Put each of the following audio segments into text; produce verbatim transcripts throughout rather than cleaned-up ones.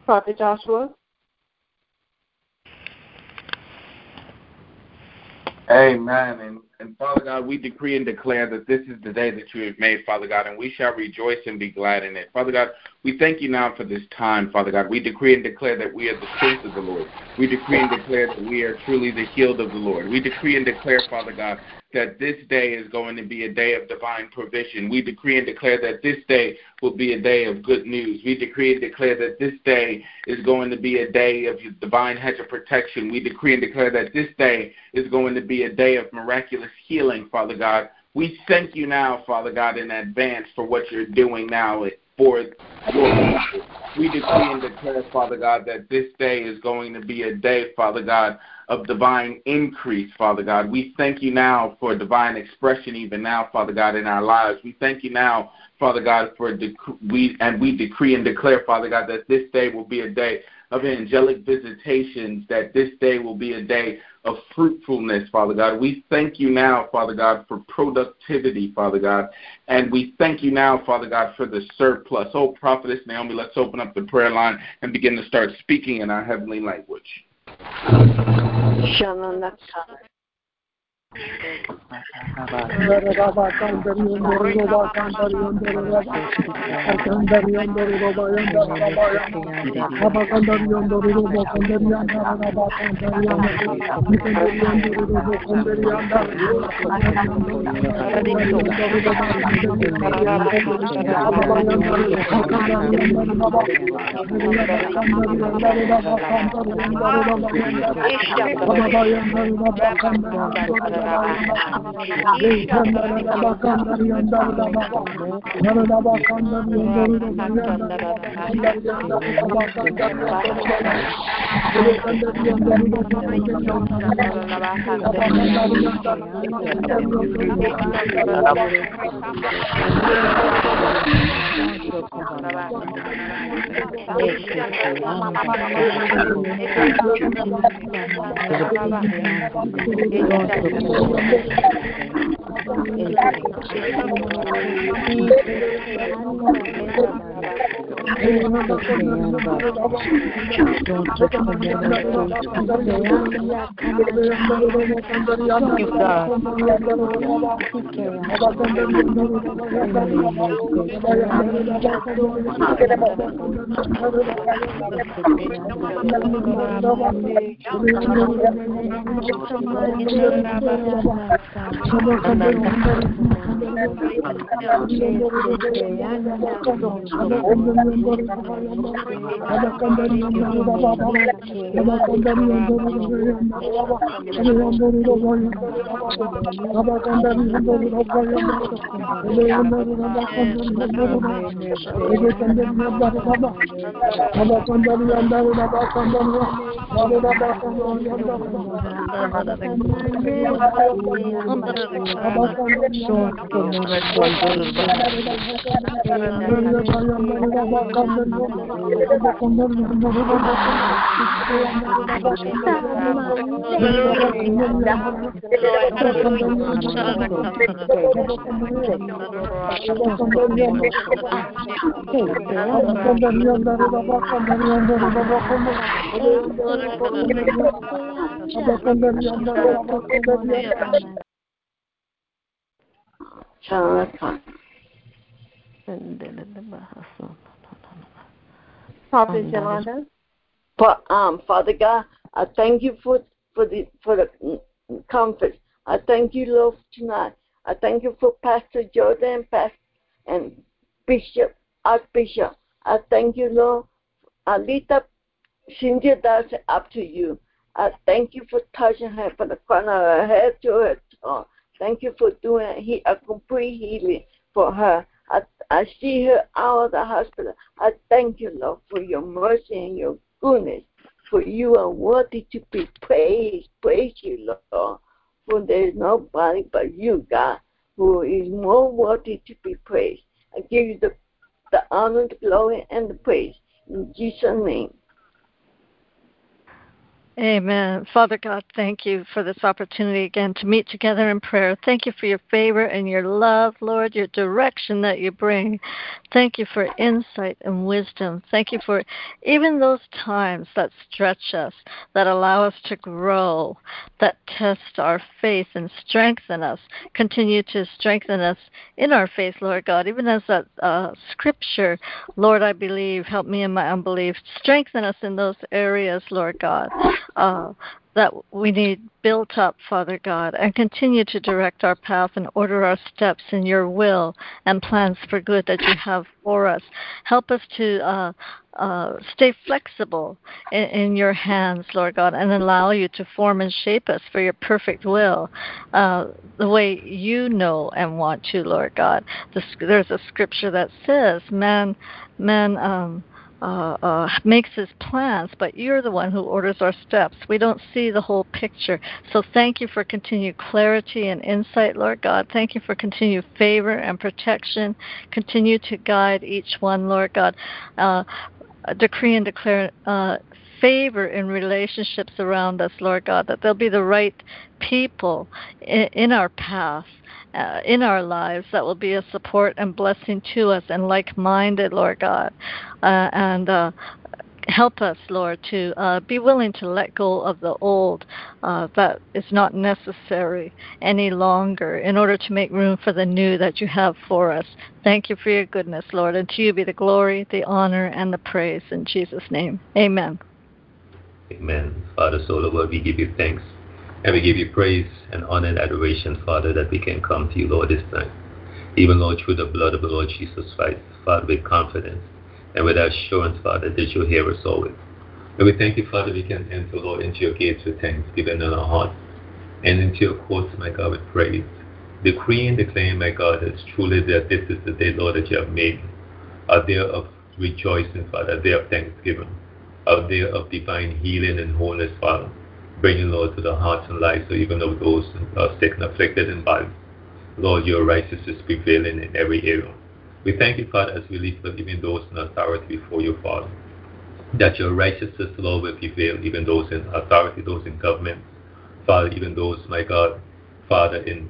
Prophet Joshua. Amen. And, and Father God, we decree and declare that this is the day that you have made, Father God, and we shall rejoice and be glad in it. Father God, we thank you now for this time, Father God. We decree and declare that we are the strength of the Lord. We decree and declare that we are truly the healed of the Lord. We decree and declare, Father God, that this day is going to be a day of divine provision. We decree and declare that this day will be a day of good news. We decree and declare that this day is going to be a day of divine hedge of protection. We decree and declare that this day is going to be a day of miraculous healing, Father God. We thank you now, Father God, in advance for what you're doing now for your people. We decree and declare, Father God, that this day is going to be a day, Father God, of divine increase, Father God. We thank you now for divine expression even now, Father God, in our lives. We thank you now, Father God, for dec- we and we decree and declare, Father God, that this day will be a day of angelic visitations, that this day will be a day of fruitfulness, Father God. We thank you now, Father God, for productivity, Father God. And we thank you now, Father God, for the surplus. Oh, Prophetess Naomi, let's open up the prayer line and begin to start speaking in our heavenly language. Prophet Yolanda. Um, Father God, I thank you for for the for the conference. I thank you, Lord, tonight. I thank you for Pastor Jordan, Pastor and Bishop, Archbishop. I thank you, Lord. I lift up Cynthia Darcy up to you. I thank you for touching her from the crown of her head to her toe. Thank you for doing he, a complete healing for her. I, I see her out of the hospital. I thank you, Lord, for your mercy and your goodness. For you are worthy to be praised. Praise you, Lord. For there is nobody but you, God, who is more worthy to be praised. I give you the, the honor, the glory, and the praise. In Jesus' name. Amen. Father God, thank you for this opportunity again to meet together in prayer. Thank you for your favor and your love, Lord, your direction that you bring. Thank you for insight and wisdom. Thank you for even those times that stretch us, that allow us to grow, that test our faith and strengthen us. Continue to strengthen us in our faith, Lord God. Even as that uh, scripture, Lord, I believe, help me in my unbelief. Strengthen us in those areas, Lord God. Uh, that we need built up, Father God, and continue to direct our path and order our steps in your will and plans for good that you have for us. Help us to uh, uh, stay flexible in, in your hands, Lord God, and allow you to form and shape us for your perfect will, uh, the way you know and want to, Lord God. The, there's a scripture that says, man, man, um, Uh, uh, makes his plans, but you're the one who orders our steps. We don't see the whole picture. So thank you for continued clarity and insight, Lord God. Thank you for continued favor and protection. Continue to guide each one, Lord God. Uh, decree and declare uh, favor in relationships around us, Lord God, that there'll be the right people in, in our path, uh, in our lives that will be a support and blessing to us and like-minded, Lord God. Uh, and uh, help us, Lord, to uh, be willing to let go of the old uh, that is not necessary any longer in order to make room for the new that you have for us. Thank you for your goodness, Lord, and to you be the glory, the honor, and the praise in Jesus' name. Amen. Amen. Father, so Lord, we give you thanks and we give you praise and honor and adoration, Father, that we can come to you, Lord, this time. Even, Lord, through the blood of the Lord Jesus Christ, Father, with confidence and with assurance, Father, that you hear us always. And we thank you, Father, we can enter, Lord, into your gates with thanksgiving in our hearts and into your courts, my God, with praise. Decree and declare, my God, that truly that this is the day, Lord, that you have made, a day of rejoicing, Father, a day of thanksgiving, a day of divine healing and wholeness, Father, bringing, Lord, to the hearts and lives of even of those who are sick and afflicted in body. Lord, your righteousness prevailing in every area. We thank you, Father, as we lift up even those in authority before you, Father, that your righteousness, Lord, will prevail, even those in authority, those in government, Father, even those, my God, Father, in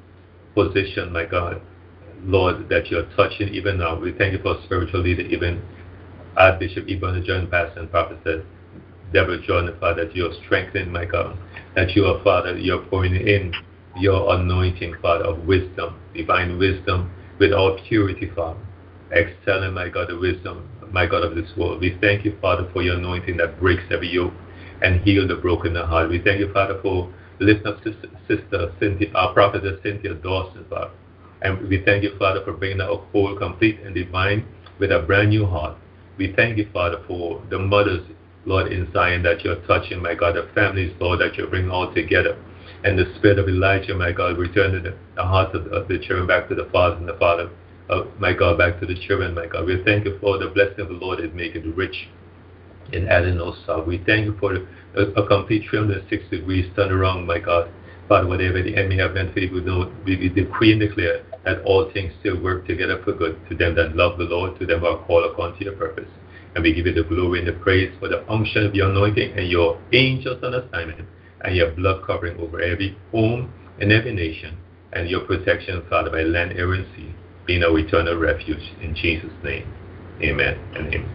position, my God, Lord, that you're touching even now. We thank you for spiritual leader, even Archbishop Ibn John Pastor and Prophet Deborah Jordan, Father, that you're strengthening, my God, that you are, Father, you're pouring in your anointing, Father, of wisdom, divine wisdom, with all purity, Father, excelling, my God, the wisdom, my God, of this world. We thank you, Father, for your anointing that breaks every yoke and heal the broken heart. We thank you, Father, for lifting up Sister, Sister Cynthia, our prophetess Cynthia Dawson, Father. And we thank you, Father, for bringing her whole, complete, and divine with a brand new heart. We thank you, Father, for the mothers, Lord, in Zion that you're touching, my God, the families, Lord, that you're bringing all together. And the spirit of Elijah, my God, returning the, the hearts of, of the children back to the father and the father, uh, my God, back to the children, my God. We thank you for the blessing of the Lord is making rich and adding no sorrow. We thank you for a, a complete three hundred sixty degrees turnaround, my God. Father, whatever the enemy have meant for you, we, know, we decree and declare that all things still work together for good to them that love the Lord, to them who are called according to your purpose. And we give you the glory and the praise for the unction of your anointing and your angels on assignment and your blood covering over every home and every nation and your protection, Father, by land, air, and sea, being our eternal refuge. In Jesus' name, amen and amen.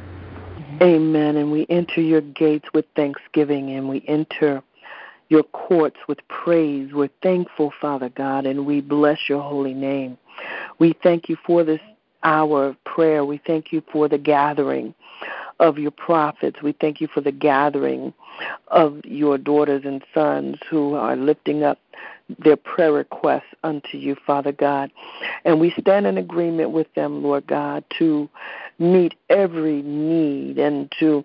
Amen. And we enter your gates with thanksgiving, and we enter your courts with praise. We're thankful, Father God, and we bless your holy name. We thank you for this hour of prayer. We thank you for the gathering of your prophets. We thank you for the gathering of your daughters and sons who are lifting up their prayer requests unto you, Father God. And we stand in agreement with them, Lord God, to meet every need and to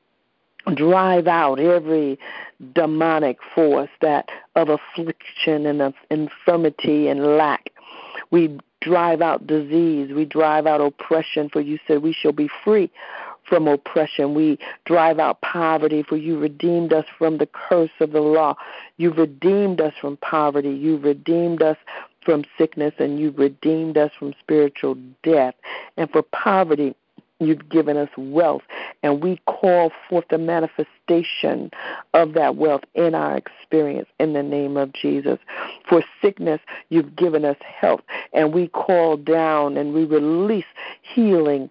drive out every demonic force that of affliction and of infirmity and lack. We drive out disease. We drive out oppression, for you said we shall be free from oppression. We drive out poverty, for you redeemed us from the curse of the law. You've redeemed us from poverty. You've redeemed us from sickness, and you've redeemed us from spiritual death. And for poverty, You've given us wealth, and we call forth the manifestation of that wealth in our experience in the name of Jesus. For sickness, you've given us health, and we call down and we release healing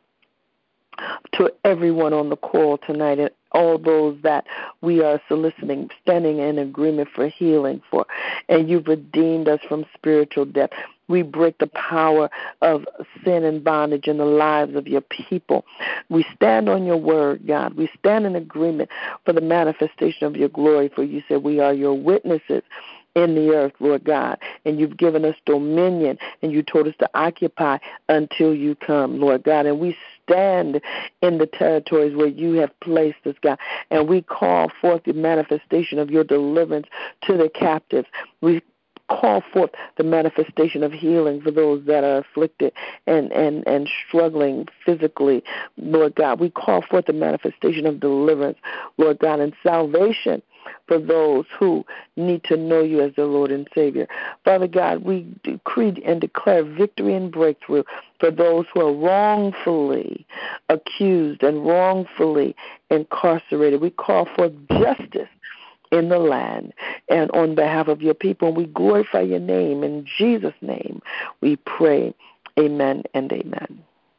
to everyone on the call tonight, and all those that we are soliciting, standing in agreement for healing for. And you've redeemed us from spiritual death. We break the power of sin and bondage in the lives of your people. We stand on your word, God. We stand in agreement for the manifestation of your glory, for you said we are your witnesses in the earth, Lord God, and you've given us dominion, and you told us to occupy until you come, Lord God, and we stand in the territories where you have placed us, God, and we call forth the manifestation of your deliverance to the captives. We call forth the manifestation of healing for those that are afflicted and, and, and struggling physically, Lord God. We call forth the manifestation of deliverance, Lord God, and salvation for those who need to know you as their Lord and Savior. Father God, we decree and declare victory and breakthrough for those who are wrongfully accused and wrongfully incarcerated. We call for justice in the land and on behalf of your people. And we glorify your name. In Jesus' name we pray. Amen and amen.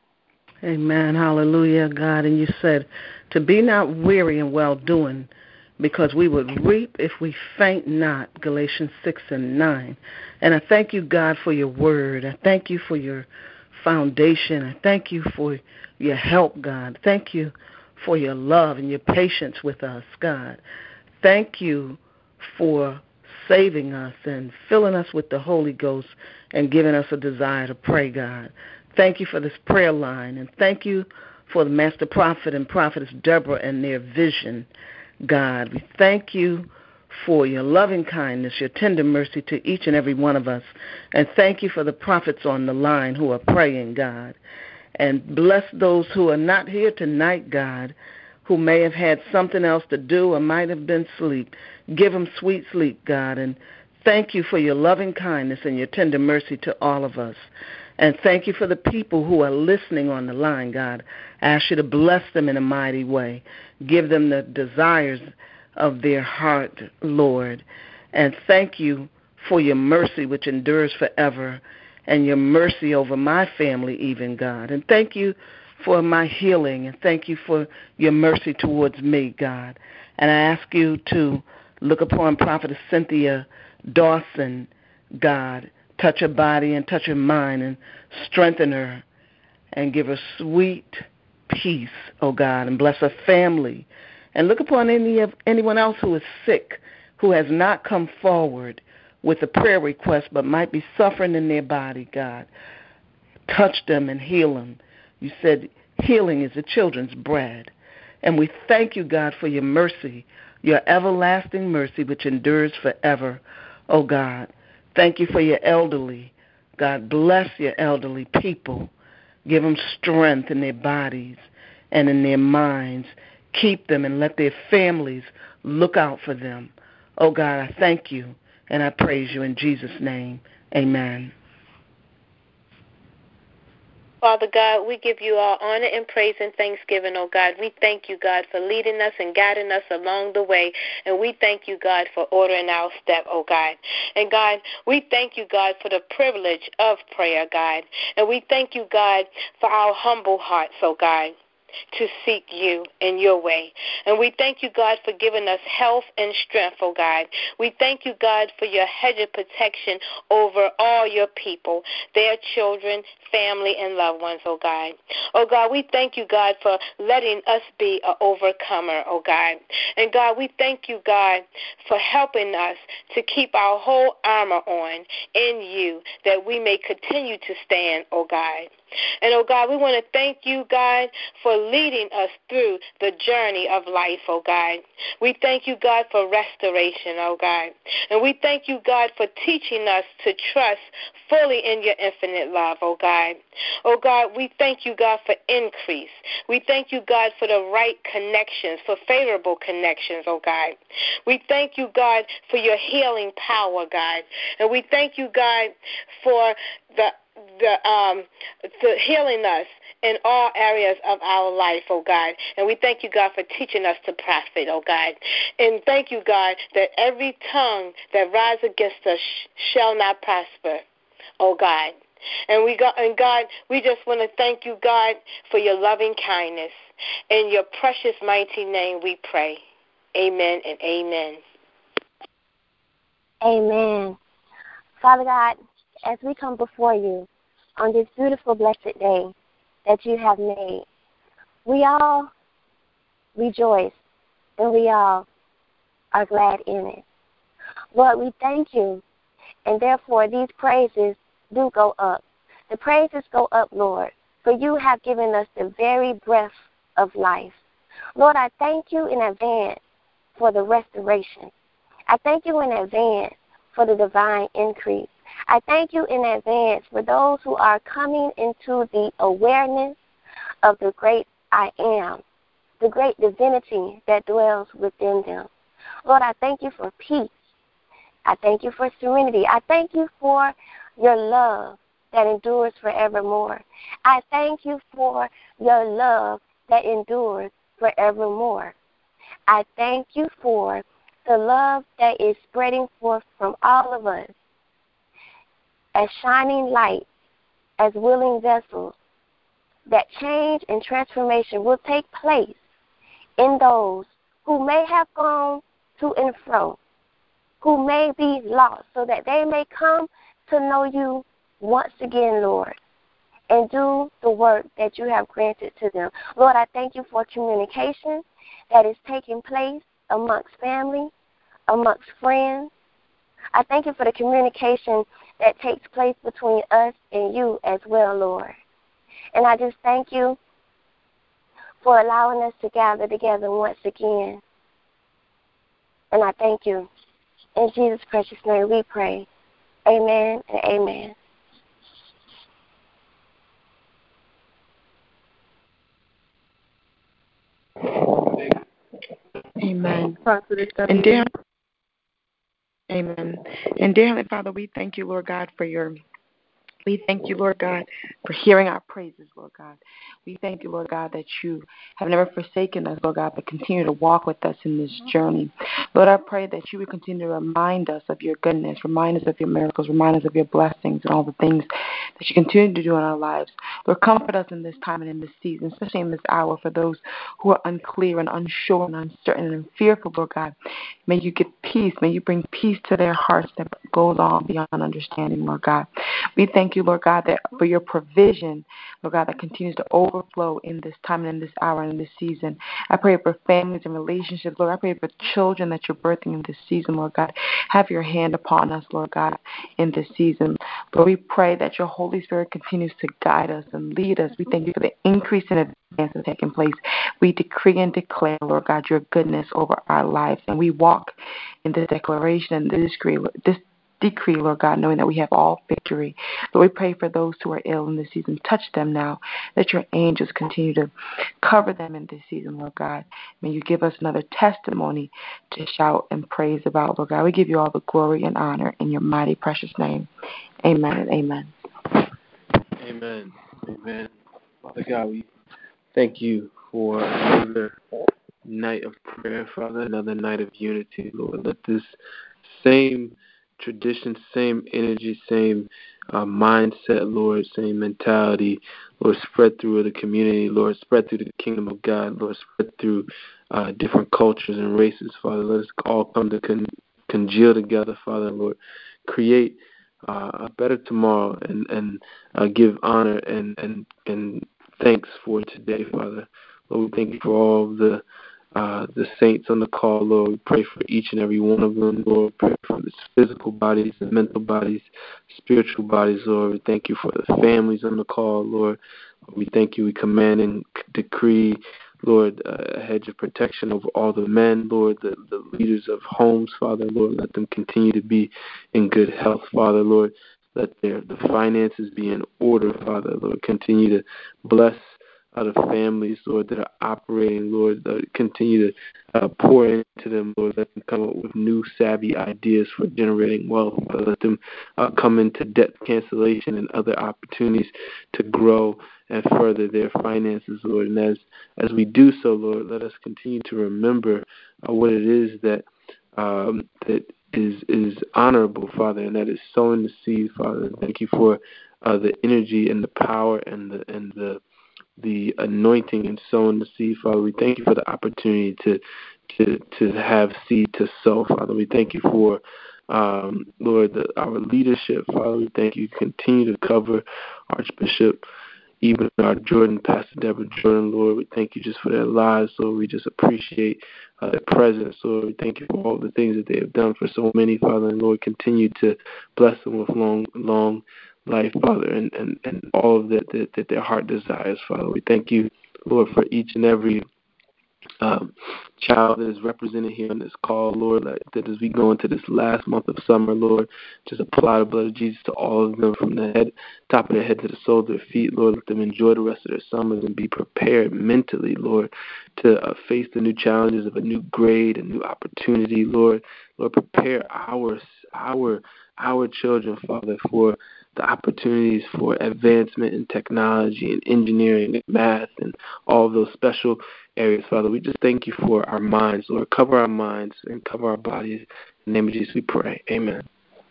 Amen. Hallelujah, God. And you said to be not weary in well-doing, because we would reap if we faint not, Galatians six and nine. And I thank you, God, for your word. I thank you for your foundation. I thank you for your help, God. Thank you for your love and your patience with us, God. Thank you for saving us and filling us with the Holy Ghost and giving us a desire to pray, God. Thank you for this prayer line, and thank you for the Master Prophet and Prophetess Deborah and their vision, God. We thank you for your loving kindness, your tender mercy to each and every one of us. And thank you for the prophets on the line who are praying, God. And bless those who are not here tonight, God, who may have had something else to do or might have been asleep. Give them sweet sleep, God. And thank you for your loving kindness and your tender mercy to all of us. And thank you for the people who are listening on the line, God. I ask you to bless them in a mighty way. Give them the desires of their heart, Lord. And thank you for your mercy, which endures forever, and your mercy over my family even, God. And thank you for my healing, and thank you for your mercy towards me, God. And I ask you to look upon Prophetess Cynthia Dawson, God. Touch her body and touch her mind and strengthen her and give her sweet peace, oh God, and bless her family. And look upon any of anyone else who is sick, who has not come forward with a prayer request but might be suffering in their body, God. Touch them and heal them. You said healing is the children's bread. And we thank you, God, for your mercy, your everlasting mercy, which endures forever, oh God. Thank you for your elderly. God, bless your elderly people. Give them strength in their bodies and in their minds. Keep them and let their families look out for them. Oh, God, I thank you and I praise you in Jesus' name. Amen. Father God, we give you all honor and praise and thanksgiving, oh God. We thank you, God, for leading us and guiding us along the way. And we thank you, God, for ordering our step, oh God. And God, we thank you, God, for the privilege of prayer, God. And we thank you, God, for our humble hearts, oh God, to seek you in your way. And we thank you, God, for giving us health and strength, oh God. We thank you, God, for your hedge of protection over all your people, their children, family, and loved ones, oh God. Oh God, we thank you, God, for letting us be an overcomer, oh God. And God, we thank you, God, for helping us to keep our whole armor on in you, that we may continue to stand, oh God. And, oh, God, we want to thank you, God, for leading us through the journey of life, oh, God. We thank you, God, for restoration, oh, God. And we thank you, God, for teaching us to trust fully in your infinite love, oh, God. Oh, God, we thank you, God, for increase. We thank you, God, for the right connections, for favorable connections, oh, God. We thank you, God, for your healing power, God. And we thank you, God, for the the um the healing us in all areas of our life, oh God. And we thank you, God, for teaching us to profit, oh God. And thank you, God, that every tongue that rises against us shall not prosper, oh God. And we got and God, we just want to thank you, God, for your loving kindness. In your precious mighty name we pray. Amen and amen. Amen. Father God, as we come before you on this beautiful, blessed day that you have made, we all rejoice and we all are glad in it. Lord, we thank you, and therefore these praises do go up. The praises go up, Lord, for you have given us the very breath of life. Lord, I thank you in advance for the restoration. I thank you in advance for the divine increase. I thank you in advance for those who are coming into the awareness of the great I am, the great divinity that dwells within them. Lord, I thank you for peace. I thank you for serenity. I thank you for your love that endures forevermore. I thank you for your love that endures forevermore. I thank you for the love that is spreading forth from all of us as shining light, as willing vessels, that change and transformation will take place in those who may have gone to and fro, who may be lost, so that they may come to know you once again, Lord, and do the work that you have granted to them. Lord, I thank you for communication that is taking place amongst family, amongst friends. I thank you for the communication that takes place between us and you as well, Lord. And I just thank you for allowing us to gather together once again. And I thank you. In Jesus' precious name we pray. Amen and amen. Amen. And dear, amen. And dear Heavenly Father, we thank you, Lord God, for your We thank you, Lord God, for hearing our praises, Lord God. We thank you, Lord God, that you have never forsaken us, Lord God, but continue to walk with us in this journey. Lord, I pray that you would continue to remind us of your goodness, remind us of your miracles, remind us of your blessings and all the things that you continue to do in our lives. Lord, comfort us in this time and in this season, especially in this hour for those who are unclear and unsure and uncertain and fearful, Lord God. May you give peace. May you bring peace to their hearts that goes on beyond understanding, Lord God. We thank you, Lord God, that for your provision, Lord God, that continues to overflow in this time and in this hour and in this season. I pray for families and relationships, Lord. I pray for children that you're birthing in this season, Lord God. Have your hand upon us, Lord God, in this season. Lord, we pray that your Holy Spirit continues to guide us and lead us. We thank you for the increase in advance that's taking place. We decree and declare, Lord God, your goodness over our lives. And we walk in this declaration and this decree, this decree, Lord God, knowing that we have all victory. Lord, we pray for those who are ill in this season. Touch them now. Let your angels continue to cover them in this season, Lord God. May you give us another testimony to shout and praise about, Lord God. We give you all the glory and honor in your mighty, precious name. Amen and amen. Amen. Amen. Father God, we thank you for another night of prayer, Father, another night of unity, Lord. Let this same tradition, same energy, same uh, mindset, Lord, same mentality, Lord, spread through the community, Lord, spread through the kingdom of God, Lord, spread through uh, different cultures and races, Father. Let us all come to con- congeal together, Father, Lord. Create uh, a better tomorrow and, and uh, give honor and, and, and thanks for today, Father. Lord, we thank you for all of the Uh, the saints on the call, Lord. We pray for each and every one of them, Lord. We pray for the physical bodies, the mental bodies, spiritual bodies, Lord. We thank you for the families on the call, Lord. We thank you. We command and decree, Lord, uh, a hedge of protection over all the men, Lord, the, the leaders of homes, Father, Lord. Let them continue to be in good health, Father, Lord. Let their the finances be in order, Father, Lord. Continue to bless uh, the families, Lord, that are operating, Lord, uh, continue to uh, pour into them, Lord. Let them come up with new savvy ideas for generating wealth. Let them uh, come into debt cancellation and other opportunities to grow and further their finances, Lord. And as, as we do so, Lord, let us continue to remember uh, what it is that um, that is is honorable, Father, and that is sowing the seed, Father. Thank you for uh, the energy and the power and the and the the anointing and sowing the seed, Father. We thank you for the opportunity to to to have seed to sow, Father. We thank you for um, Lord, the, our leadership, Father. We thank you. Continue to cover Archbishop even our Jordan, Pastor Deborah Jordan, Lord. We thank you just for their lives, Lord. We just appreciate uh, their presence, Lord. We thank you for all the things that they have done for so many, Father. And Lord, continue to bless them with long, long life, Father, and, and, and all of that, that that their heart desires, Father. We thank you, Lord, for each and every Um, child that is represented here on this call, Lord, like, that as we go into this last month of summer, Lord, just apply the blood of Jesus to all of them from the head, top of their head to the sole of their feet, Lord. Let them enjoy the rest of their summers and be prepared mentally, Lord, to uh, face the new challenges of a new grade, a new opportunity, Lord. Lord, prepare our our our children, Father, for the opportunities for advancement in technology and engineering and math and all of those special areas, Father. We just thank you for our minds, Lord. Cover our minds and cover our bodies. In the name of Jesus, we pray. Amen.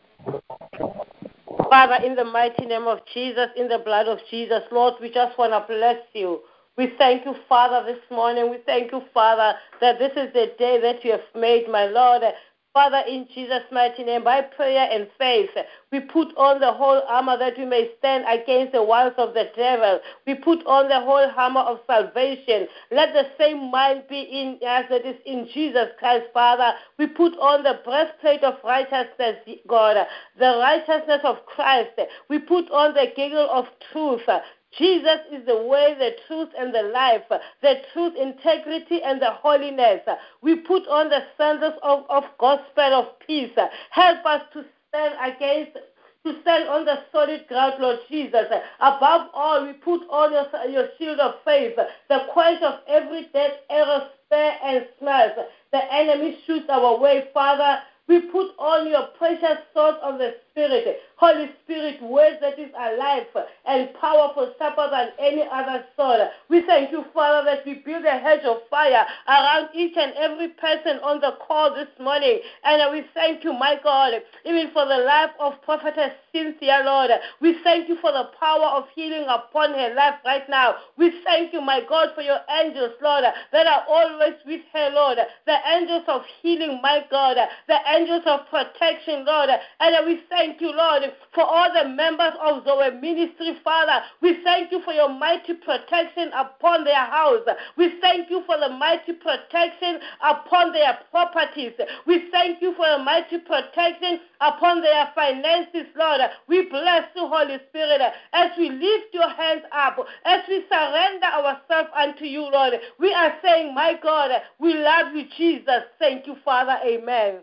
Father, in the mighty name of Jesus, in the blood of Jesus, Lord, we just want to bless you. We thank you, Father, this morning. We thank you, Father, that this is the day that you have made, my Lord. Father, in Jesus' mighty name, by prayer and faith, we put on the whole armor that we may stand against the wiles of the devil. We put on the whole armor of salvation. Let the same mind be in us that is in Jesus Christ, Father. We put on the breastplate of righteousness, God, the righteousness of Christ. We put on the girdle of truth. Jesus is the way, the truth, and the life, the truth, integrity, and the holiness. We put on the sandals of, of gospel of peace. Help us to stand against, to stand on the solid ground, Lord Jesus. Above all, we put on your, your shield of faith, the quench of every dead arrow, spear, and smiles. The enemy shoots our way, Father. We put on your precious sword of the Spirit, Holy Spirit, word that is alive and powerful, sharper than any other sword. We thank you, Father, that we build a hedge of fire around each and every person on the call this morning. And we thank you, my God, even for the life of Prophetess Cynthia, Lord. We thank you for the power of healing upon her life right now. We thank you, my God, for your angels, Lord, that are always with her, Lord. The angels of healing, my God. The angels of protection, Lord. And we thank you, Lord, for all the members of Zoe Ministry, Father. We thank you for your mighty protection upon their house. We thank you for the mighty protection upon their properties. We thank you for your mighty protection upon their finances, Lord. We bless you, Holy Spirit, as we lift your hands up, as we surrender ourselves unto you, Lord. We are saying, my God, we love you, Jesus. Thank you, Father. Amen.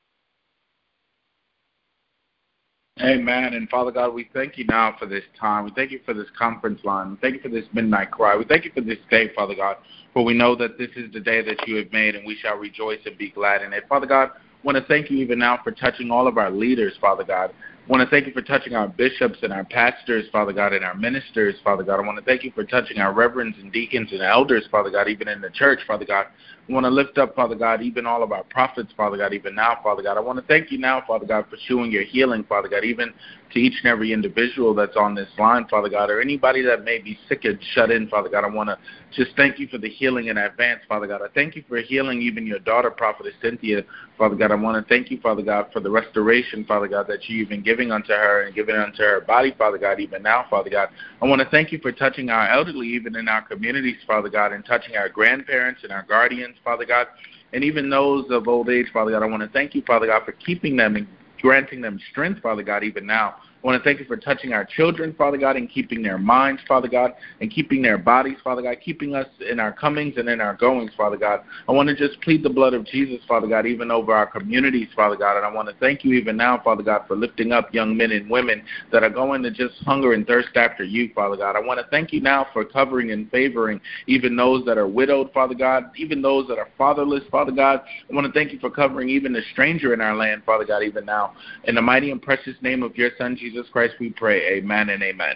Amen. And Father God, we thank you now for this time. We thank you for this conference line. We thank you for this midnight cry. We thank you for this day, Father God, for we know that this is the day that you have made, and we shall rejoice and be glad in it. Father God, I want to thank you even now for touching all of our leaders, Father God. I want to thank you for touching our bishops and our pastors, Father God, and our ministers, Father God. I want to thank you for touching our reverends and deacons and elders, Father God, even in the church, Father God. I want to lift up, Father God, even all of our prophets, Father God, even now, Father God. I want to thank you now, Father God, for showing your healing, Father God, even to each and every individual that's on this line, Father God, or anybody that may be sick and shut in, Father God. I want to just thank you for the healing in advance, Father God. I thank you for healing even your daughter, Prophetess Cynthia, Father God. I want to thank you, Father God, for the restoration, Father God, that you've been giving unto her and giving unto her body, Father God, even now, Father God. I want to thank you for touching our elderly, even in our communities, Father God, and touching our grandparents and our guardians, Father God, and even those of old age, Father God. I want to thank you, Father God, for keeping them and granting them strength, Father God, even now. I want to thank you for touching our children, Father God, and keeping their minds, Father God, and keeping their bodies, Father God, keeping us in our comings and in our goings, Father God. I want to just plead the blood of Jesus, Father God, even over our communities, Father God, and I want to thank you even now, Father God, for lifting up young men and women that are going to just hunger and thirst after you, Father God. I want to thank you now for covering and favoring even those that are widowed, Father God, even those that are fatherless, Father God. I want to thank you for covering even the stranger in our land, Father God, even now. In the mighty and precious name of your Son, Jesus Christ, we pray. Amen and amen.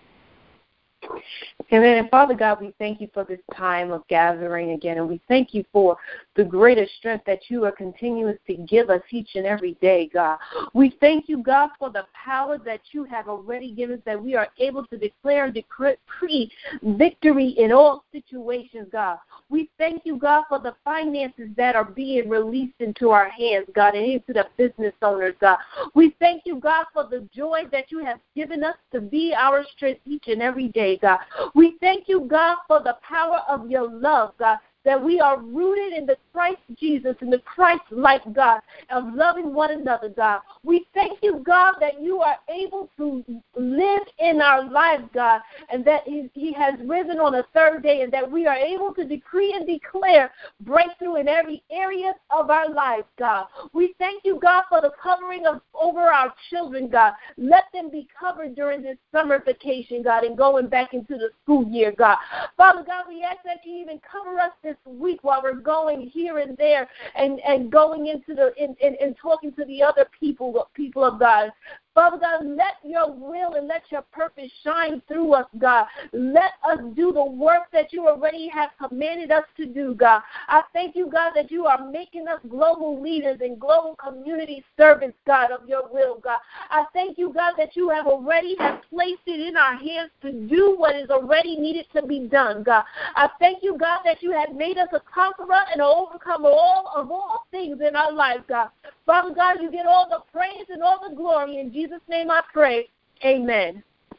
Amen. And Father God, we thank you for this time of gathering again, and we thank you for the greater strength that you are continuing to give us each and every day, God. We thank you, God, for the power that you have already given us, that we are able to declare and decree victory in all situations, God. We thank you, God, for the finances that are being released into our hands, God, and into the business owners, God. We thank you, God, for the joy that you have given us to be our strength each and every day, God. We thank you, God, for the power of your love, God, that we are rooted in the Christ Jesus, in the Christ-like God, of loving one another, God. We thank you, God, that you are able to live in our lives, God, and that he, he has risen on a third day, and that we are able to decree and declare breakthrough in every area of our lives, God. We thank you, God, for the covering of over our children, God. Let them be covered during this summer vacation, God, and going back into the school year, God. Father God, we ask that you even cover us this week while we're going here and there and, and going into the and, and, and talking to the other people, people of God. Father God, let your will and let your purpose shine through us, God. Let us do the work that you already have commanded us to do, God. I thank you, God, that you are making us global leaders and global community servants, God, of your will, God. I thank you, God, that you have already have placed it in our hands to do what is already needed to be done, God. I thank you, God, that you have made us a conqueror and an overcomer all of all things in our lives, God. Father God, you get all the praise and all the glory. In Jesus' name I pray. Amen.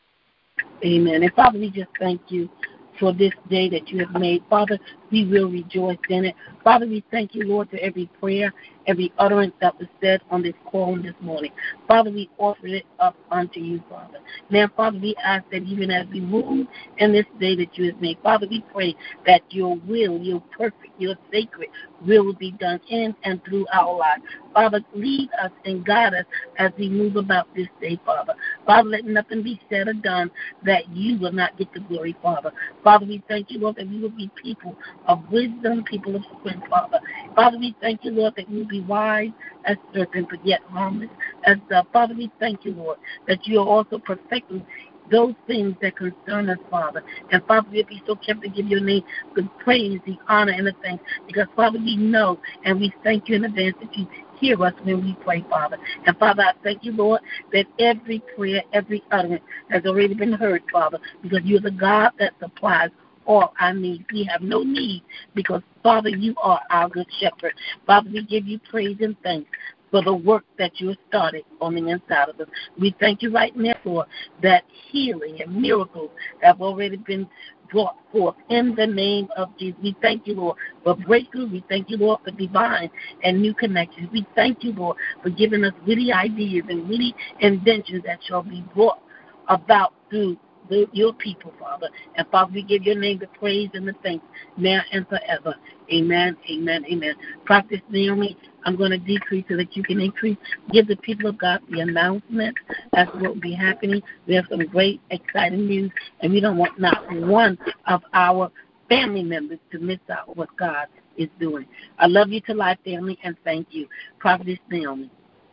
Amen. And Father, we just thank you for this day that you have made. Father, we will rejoice in it. Father, we thank you, Lord, for every prayer, every utterance that was said on this call this morning. Father, we offer it up unto you, Father. Now, Father, we ask that even as we move in this day that you have made, Father, we pray that your will, your perfect, your sacred will be done in and through our lives. Father, lead us and guide us as we move about this day, Father. Father, let nothing be said or done that you will not get the glory, Father. Father, we thank you, Lord, that we will be people of wisdom, people of strength, Father. Father, we thank you, Lord, that we will be wise as serpents, but yet harmless as dove. Father, we thank you, Lord, that you are also perfecting those things that concern us, Father. And Father, we'll be so careful to give your name the praise, the honor, and the thanks. Because, Father, we know and we thank you in advance that you hear us when we pray, Father. And, Father, I thank you, Lord, that every prayer, every utterance has already been heard, Father, because you're the God that supplies all our needs. We have no need because, Father, you are our good shepherd. Father, we give you praise and thanks for the work that you have started on the inside of us. We thank you right now, Lord, that healing and miracles have already been brought forth in the name of Jesus. We thank you, Lord, for breakthrough. We thank you, Lord, for divine and new connections. We thank you, Lord, for giving us witty ideas and witty inventions that shall be brought about through the, your people, Father. And, Father, we give your name the praise and the thanks now and forever. Amen, amen, amen. Prophet Naomi, I'm going to decrease so that you can increase. Give the people of God the announcement. That's what will be happening. We have some great, exciting news, and we don't want not one of our family members to miss out what God is doing. I love you to life, family, and thank you. Prophet Naomi.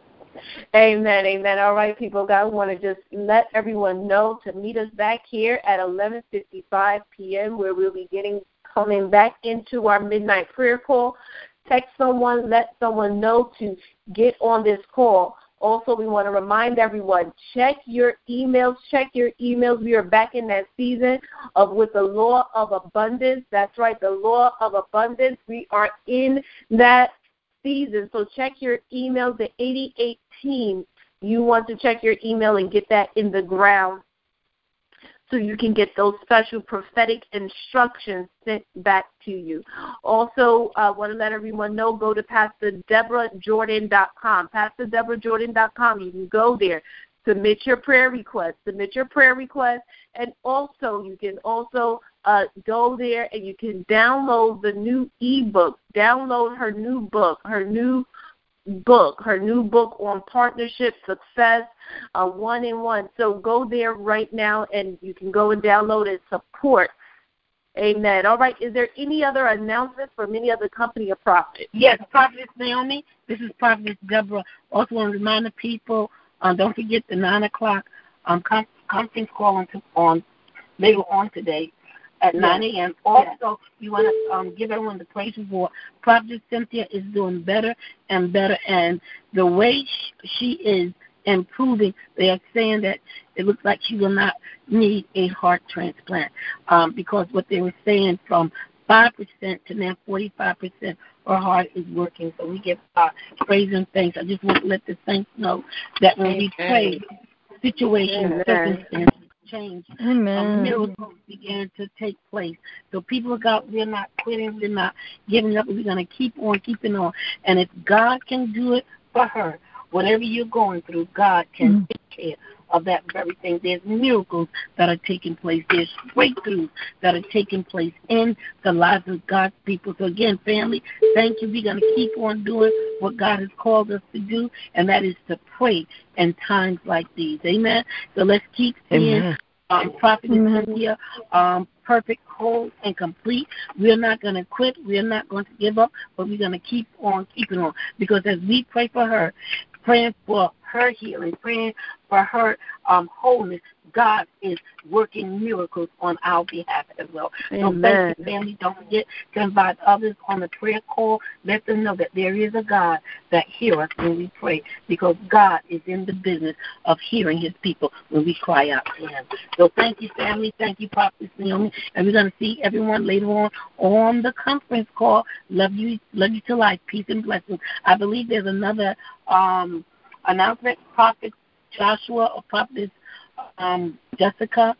Amen, amen. All right, people of God, I want to just let everyone know to meet us back here at eleven fifty-five p.m. where we'll be getting coming back into our midnight prayer call. Text someone, let someone know to get on this call. Also, we want to remind everyone, check your emails, check your emails. We are back in that season of with the law of abundance. That's right, the law of abundance. We are in that season. So check your email, the eighty-eight team. You want to check your email and get that in the ground so you can get those special prophetic instructions sent back to you. Also, I uh, want to let everyone know, go to Pastor Deborah Jordan dot com. Pastor Deborah Jordan dot com. You can go there. submit your prayer request. Submit your prayer request. And also, you can also uh, go there and you can download the new ebook. Download her new book, her new book, her new book on partnership success, uh, one in one. So go there right now and you can go and download and support. Amen. All right. Is there any other announcements from any other company or prophet? Yes, Prophetess Naomi. This is Prophetess Deborah. Also want to remind the people, uh, don't forget the nine o'clock um, com- conference call on, on later on today at yes. nine a.m. Also, you want to um, give everyone the praise report. Prophetess Cynthia is doing better and better, and the way she is improving, they are saying that it looks like she will not need a heart transplant um, because what they were saying from five percent to now forty-five percent her heart is working. So we give uh, praise and thanks. I just want to let the saints know that when we pray, situations, circumstances change. Um, miracles began to take place. So people of God, we're not quitting. We're not giving up. We're going to keep on keeping on. And if God can do it for her, whatever you're going through, God can mm. take care of that very thing. There's miracles that are taking place. There's breakthroughs that are taking place in the lives of God's people. So again, family, thank you. We're going to keep on doing what God has called us to do, and that is to pray in times like these. Amen. So let's keep seeing um, Prophetess Cynthia um, perfect, whole, and complete. We're not going to quit. We're not going to give up, but we're going to keep on keeping on. Because as we pray for her, praying for her healing, praying for her um, wholeness, God is working miracles on our behalf as well. Amen. So thank you, family. Don't forget to invite others on the prayer call. Let them know that there is a God that hears us when we pray, because God is in the business of hearing his people when we cry out to him. So thank you, family. Thank you, Prophet Naomi. And we're going to see everyone later on on the conference call. Love you, love you to life. Peace and blessings. I believe there's another um, announcement, Prophet Joshua or Prophet um, Jessica.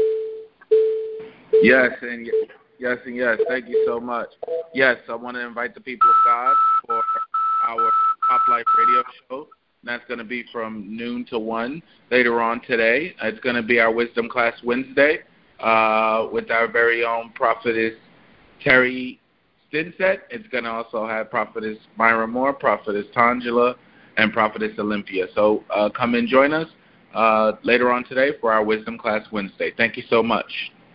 Yes, and yes, and yes. Thank you so much. Yes, I want to invite the people of God for our Pop Life radio show. That's going to be from noon to one later on today. It's going to be our Wisdom Class Wednesday uh, with our very own prophetess Terry Stinset. It's going to also have Prophetess Myra Moore, Prophetess Tangela, and Prophetess Olympia. So uh, come and join us uh, later on today for our Wisdom Class Wednesday. Thank you so much.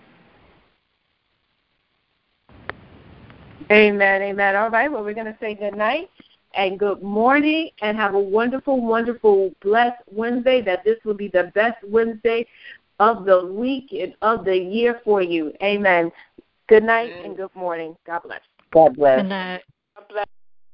Amen, amen. All right, well, we're going to say good night and good morning and have a wonderful, wonderful, blessed Wednesday, that this will be the best Wednesday of the week and of the year for you. Amen. Good night and good morning. God bless. God bless. Good night. God bless.